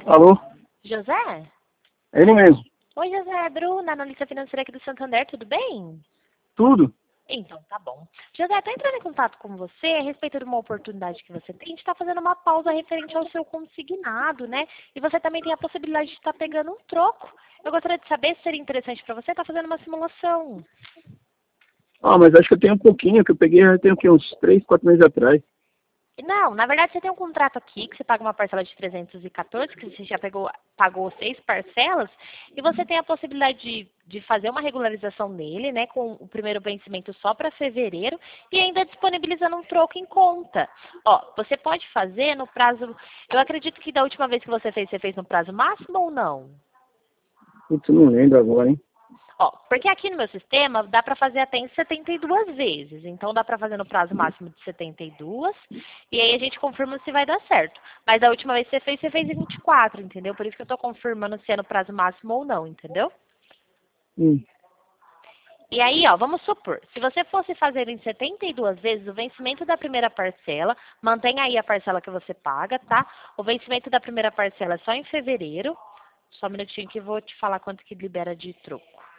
Alô? José? Ele mesmo. Oi, José, é Bruna, analista financeira aqui do Santander, tudo bem? Tudo? Então, tá bom. José, estou entrando em contato com você a respeito de uma oportunidade que você tem. A gente está fazendo uma pausa referente ao seu consignado, né? E você também tem a possibilidade de estar pegando um troco. Eu gostaria de saber se seria interessante para você estar fazendo uma simulação. Ah, mas acho que eu tenho um pouquinho, que eu peguei já tem o quê? Uns 3, 4 meses atrás. Não, na verdade você tem um contrato aqui que você paga uma parcela de 314, que você já pagou 6 parcelas, e você tem a possibilidade de fazer uma regularização nele, né, com o primeiro vencimento só para fevereiro, e ainda disponibilizando um troco em conta. Ó, você pode fazer no prazo, eu acredito que da última vez que você fez no prazo máximo ou não? Putz, eu não lembro agora, hein? Ó, porque aqui no meu sistema dá para fazer até em 72 vezes. Então dá para fazer no prazo máximo de 72. E aí a gente confirma se vai dar certo. Mas a última vez que você fez em 24, entendeu? Por isso que eu tô confirmando se é no prazo máximo ou não, entendeu? Hum. E aí, ó, vamos supor, se você fosse fazer em 72 vezes o vencimento da primeira parcela, mantenha aí a parcela que você paga, tá? O vencimento da primeira parcela é só em fevereiro. Só um minutinho que eu vou te falar quanto que libera de troco.